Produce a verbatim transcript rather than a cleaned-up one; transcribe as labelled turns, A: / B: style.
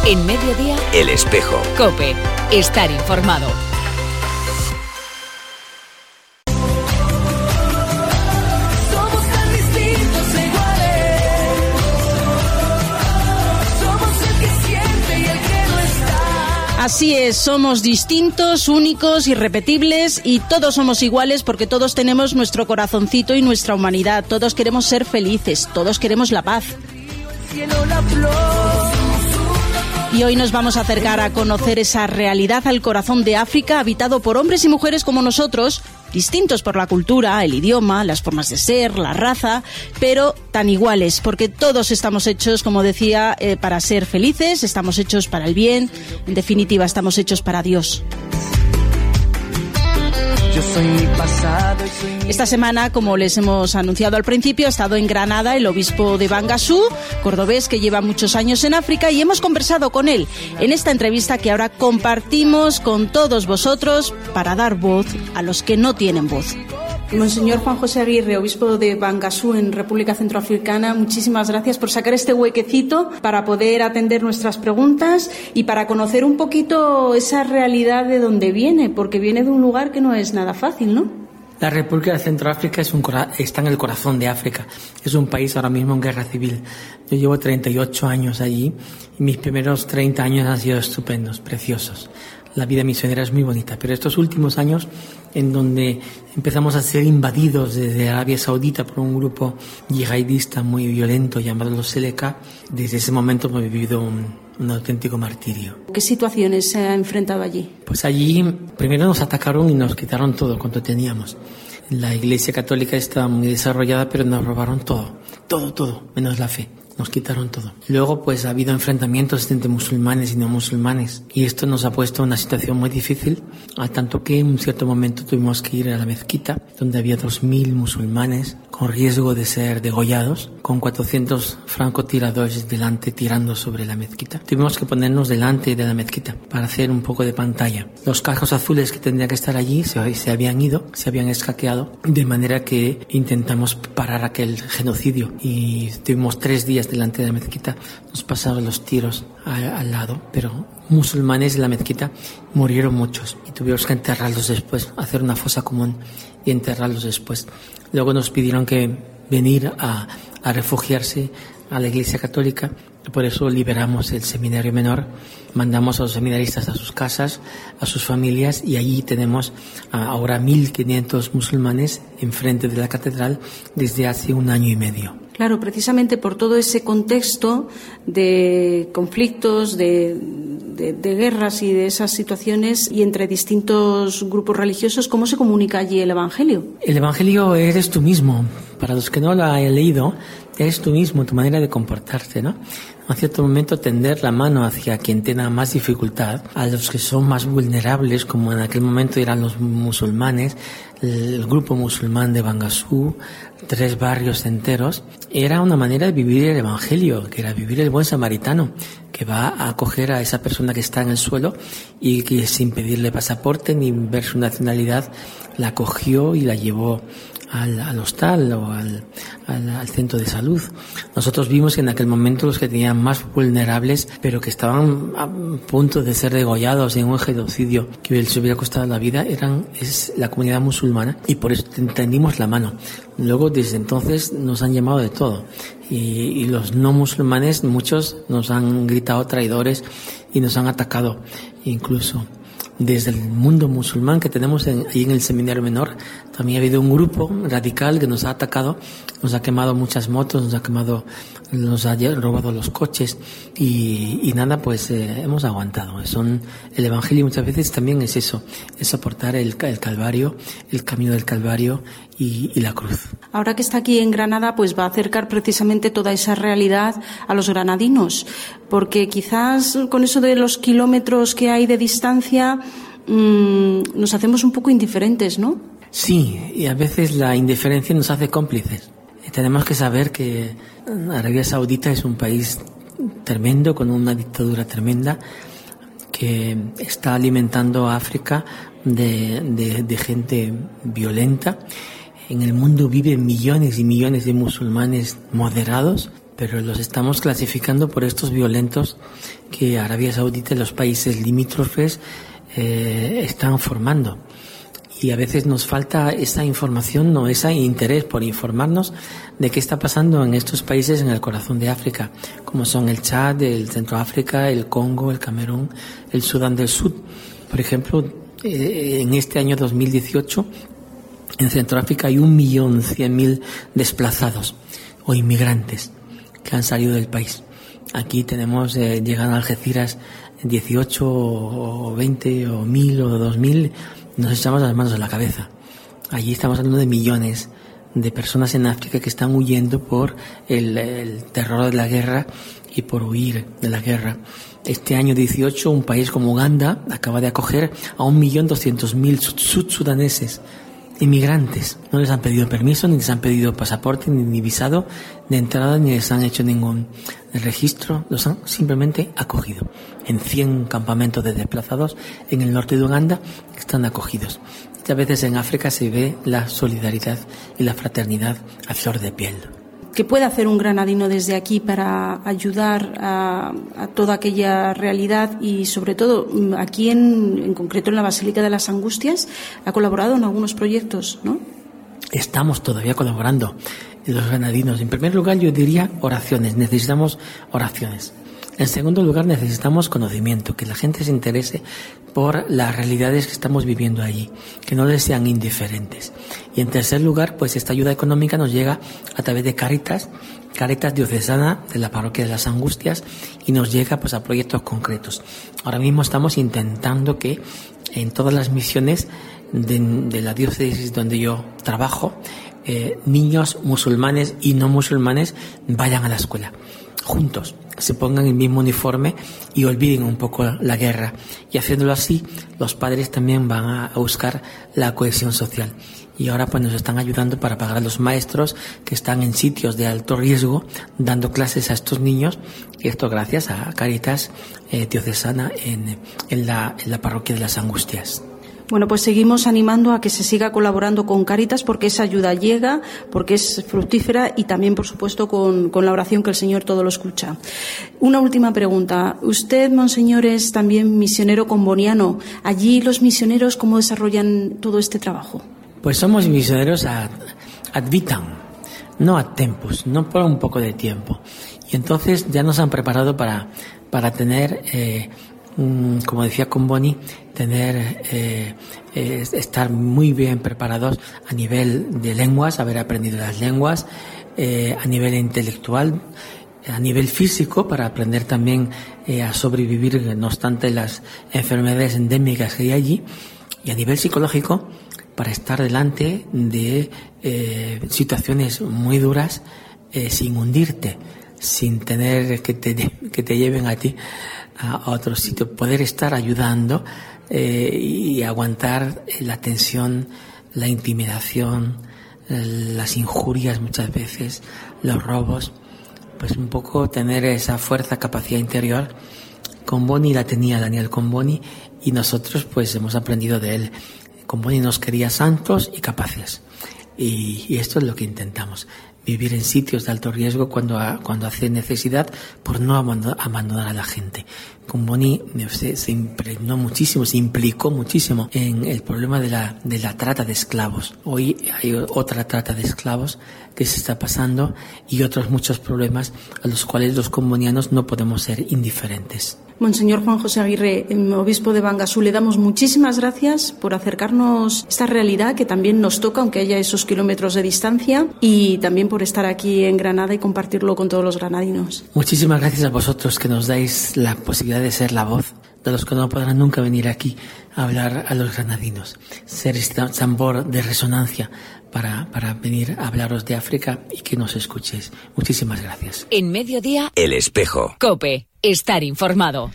A: En Mediodía,
B: El Espejo.
A: COPE. Estar informado.
C: Así es, somos distintos, únicos, irrepetibles y todos somos iguales porque todos tenemos nuestro corazoncito y nuestra humanidad. Todos queremos ser felices, todos queremos la paz. Y hoy nos vamos a acercar a conocer esa realidad al corazón de África, habitado por hombres y mujeres como nosotros, distintos por la cultura, el idioma, las formas de ser, la raza, pero tan iguales, porque todos estamos hechos, como decía, eh, para ser felices, estamos hechos para el bien, en definitiva, estamos hechos para Dios. Esta semana, como les hemos anunciado al principio, ha estado en Granada el obispo de Bangasú, cordobés que lleva muchos años en África, y hemos conversado con él en esta entrevista que ahora compartimos con todos vosotros para dar voz a los que no tienen voz. Monseñor Juan José Aguirre, obispo de Bangasú en República Centroafricana, muchísimas gracias por sacar este huequecito para poder atender nuestras preguntas y para conocer un poquito esa realidad de dónde viene, porque viene de un lugar que no es nada fácil, ¿no?
D: La República de Centroáfrica es un, está en el corazón de África. Es un país ahora mismo en guerra civil. Yo llevo treinta y ocho años allí y mis primeros treinta años han sido estupendos, preciosos. La vida misionera es muy bonita, pero estos últimos años en donde empezamos a ser invadidos desde Arabia Saudita por un grupo yihadista muy violento llamado los Seleka, desde ese momento hemos vivido un, un auténtico martirio.
C: ¿Qué situaciones se ha enfrentado allí?
D: Pues allí primero nos atacaron y nos quitaron todo cuanto teníamos. La Iglesia Católica estaba muy desarrollada, pero nos robaron todo, todo, todo, menos la fe. Nos quitaron todo. Luego, pues, ha habido enfrentamientos entre musulmanes y no musulmanes. Y esto nos ha puesto en una situación muy difícil, a tanto que en un cierto momento tuvimos que ir a la mezquita, donde había dos mil musulmanes con riesgo de ser degollados, con cuatrocientos francotiradores delante tirando sobre la mezquita. Tuvimos que ponernos delante de la mezquita para hacer un poco de pantalla. Los cascos azules que tendrían que estar allí se, se habían ido, se habían escaqueado, de manera que intentamos parar aquel genocidio. Y tuvimos tres días delante de la mezquita, nos pasaron los tiros a, al lado, pero musulmanes de la mezquita murieron muchos y tuvimos que enterrarlos después, hacer una fosa común y enterrarlos después. Luego nos pidieron que venir a, a refugiarse a la Iglesia Católica, por eso liberamos el seminario menor, mandamos a los seminaristas a sus casas, a sus familias, y allí tenemos ahora mil quinientos musulmanes enfrente de la catedral desde hace un año y medio.
C: Claro, precisamente por todo ese contexto de conflictos, de, de, de guerras y de esas situaciones y entre distintos grupos religiosos, ¿cómo se comunica allí el Evangelio?
D: El Evangelio eres tú mismo. Para los que no lo hayan leído, eres tú mismo, tu manera de comportarte, ¿no? A cierto momento tender la mano hacia quien tenga más dificultad, a los que son más vulnerables, como en aquel momento eran los musulmanes, el grupo musulmán de Bangasú, tres barrios enteros. Era una manera de vivir el Evangelio, que era vivir el buen samaritano, que va a acoger a esa persona que está en el suelo y que sin pedirle pasaporte ni ver su nacionalidad la acogió y la llevó al, al hostal o al, al, al centro de salud. Nosotros vimos que en aquel momento los que tenían más vulnerables, pero que estaban a punto de ser degollados en un genocidio que les hubiera costado la vida, eran es la comunidad musulmana, y por eso tendimos la mano. Luego, desde entonces, nos han llamado de todo. Y, y los no musulmanes, muchos nos han gritado traidores y nos han atacado. Incluso desde el mundo musulmán que tenemos en, ahí en el seminario menor, también ha habido un grupo radical que nos ha atacado, nos ha quemado muchas motos, nos ha quemado, nos ha robado los coches y, y nada, pues eh, hemos aguantado. Son, el Evangelio muchas veces también es eso, es soportar el, el Calvario, el camino del Calvario y, y la cruz.
C: Ahora que está aquí en Granada, pues va a acercar precisamente toda esa realidad a los granadinos, porque quizás con eso de los kilómetros que hay de distancia mmm, nos hacemos un poco indiferentes, ¿no?
D: Sí, y a veces la indiferencia nos hace cómplices. Tenemos que saber que Arabia Saudita es un país tremendo, con una dictadura tremenda, que está alimentando a África de, de, de gente violenta. En el mundo viven millones y millones de musulmanes moderados, pero los estamos clasificando por estos violentos que Arabia Saudita y los países limítrofes eh, están formando. Y a veces nos falta esa información, no, ese interés por informarnos de qué está pasando en estos países en el corazón de África, como son el Chad, el Centroáfrica, el Congo, el Camerún, el Sudán del Sur. Por ejemplo, eh, en este año dos mil dieciocho, en Centroáfrica hay un millón cien mil desplazados o inmigrantes que han salido del país. Aquí tenemos, eh, llegan a Algeciras dieciocho o veinte o mil o dos mil, nos echamos las manos a la cabeza. Allí estamos hablando de millones de personas en África que están huyendo por el, el terror de la guerra y por huir de la guerra. Este año dieciocho, un país como Uganda acaba de acoger a un millón doscientos mil sudsudaneses, inmigrantes. No les han pedido permiso, ni les han pedido pasaporte, ni, ni visado de entrada, ni les han hecho ningún registro. Los han simplemente acogido. En cien campamentos de desplazados en el norte de Uganda están acogidos. Y a veces en África se ve la solidaridad y la fraternidad a flor de piel.
C: ¿Qué puede hacer un granadino desde aquí para ayudar a, a toda aquella realidad? Y sobre todo, aquí en, en concreto en la Basílica de las Angustias, ha colaborado en algunos proyectos, ¿no?
D: Estamos todavía colaborando los granadinos. En primer lugar, yo diría oraciones. Necesitamos oraciones. En segundo lugar, necesitamos conocimiento, que la gente se interese por las realidades que estamos viviendo allí, que no les sean indiferentes. Y en tercer lugar, pues esta ayuda económica nos llega a través de Cáritas, Cáritas Diocesana de la Parroquia de las Angustias, y nos llega pues a proyectos concretos. Ahora mismo estamos intentando que en todas las misiones de, de la diócesis donde yo trabajo, eh, niños musulmanes y no musulmanes vayan a la escuela juntos, se pongan el mismo uniforme y olviden un poco la guerra. Y haciéndolo así, los padres también van a buscar la cohesión social. Y ahora pues nos están ayudando para pagar a los maestros que están en sitios de alto riesgo dando clases a estos niños, y esto gracias a Cáritas eh, Diocesana en, en, la, en la Parroquia de las Angustias.
C: Bueno, pues seguimos animando a que se siga colaborando con Cáritas, porque esa ayuda llega, porque es fructífera, y también, por supuesto, con, con la oración, que el Señor todo lo escucha. Una última pregunta. Usted, monseñor, es también misionero comboniano. Allí los misioneros, ¿cómo desarrollan todo este trabajo?
D: Pues somos misioneros ad, ad vitam, no ad tempus, no por un poco de tiempo. Y entonces ya nos han preparado para, para tener... Eh, como decía Comboni, tener eh, eh, estar muy bien preparados a nivel de lenguas, haber aprendido las lenguas, eh, a nivel intelectual, a nivel físico, para aprender también eh, a sobrevivir no obstante las enfermedades endémicas que hay allí, y a nivel psicológico, para estar delante de eh, situaciones muy duras eh, sin hundirte, sin tener que te, que te lleven a ti a otro sitio, poder estar ayudando eh, y aguantar la tensión, la intimidación, las injurias muchas veces, los robos, pues un poco tener esa fuerza, capacidad interior. Comboni la tenía Daniel Comboni, y nosotros pues hemos aprendido de él. Comboni nos quería santos y capaces, y, y esto es lo que intentamos. Vivir en sitios de alto riesgo cuando, cuando hace necesidad, por no abandonar a la gente. Comboni se, se impregnó muchísimo, se implicó muchísimo en el problema de la, de la trata de esclavos. Hoy hay otra trata de esclavos que se está pasando, y otros muchos problemas a los cuales los combonianos no podemos ser indiferentes.
C: Monseñor Juan José Aguirre, obispo de Bangasú, le damos muchísimas gracias por acercarnos esta realidad que también nos toca, aunque haya esos kilómetros de distancia, y también por estar aquí en Granada y compartirlo con todos los granadinos.
D: Muchísimas gracias a vosotros, que nos dais la posibilidad de ser la voz de los que no podrán nunca venir aquí a hablar a los granadinos, ser este tambor de resonancia para, para venir a hablaros de África y que nos escuchéis. Muchísimas gracias.
A: En Mediodía,
B: El Espejo.
A: COPE, estar informado.